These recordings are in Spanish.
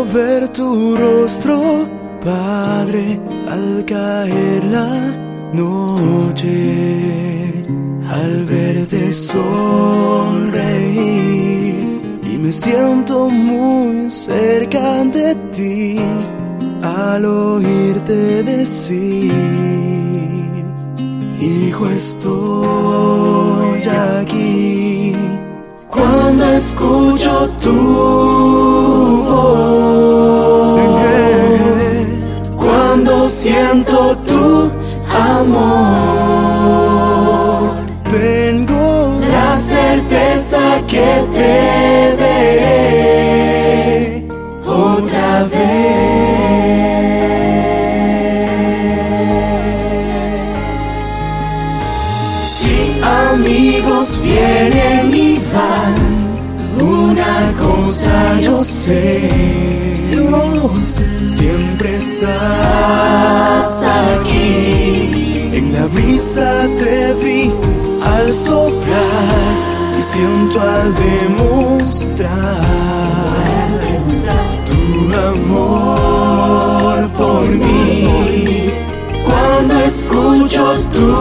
ver tu rostro, Padre, al caer la noche, al verte sonreír, y me siento muy cerca de ti al oírte decir: Hijo, estoy aquí. Cuando escucho tu voz, cuando siento tu amor, tengo la certeza que te veré otra vez. Si amigos vienen y van, una cosa yo sé, siempre estás aquí. En la brisa te vi al soplar y siento al demostrar tu amor por mí. Cuando escucho tu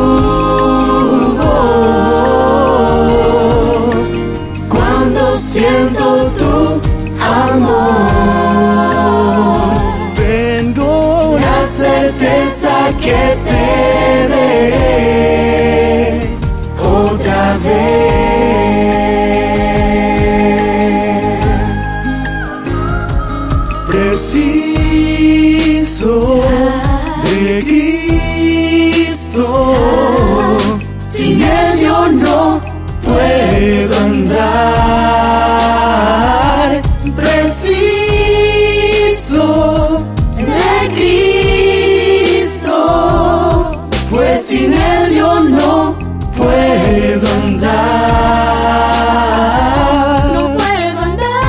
voz, cuando siento tu amor, tengo la certeza que te veré otra vez. Preciso de Cristo, sin Él yo no puedo andar. Preciso de Cristo, pues sin Él yo no puedo andar. No puedo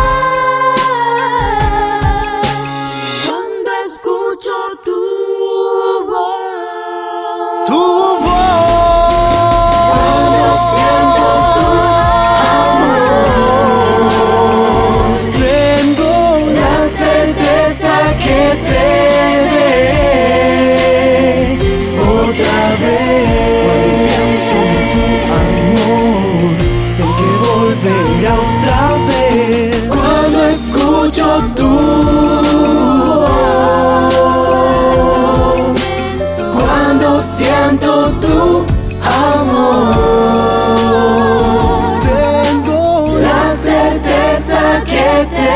andar. Cuando escucho tu voz, Tu voz, cuando siento tu amor, tengo la certeza que te veré otra vez. Amor, sé que volverá otra vez. Cuando escucho tu voz, cuando siento tu amor, tengo la certeza que te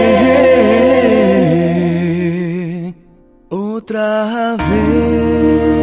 veré otra vez.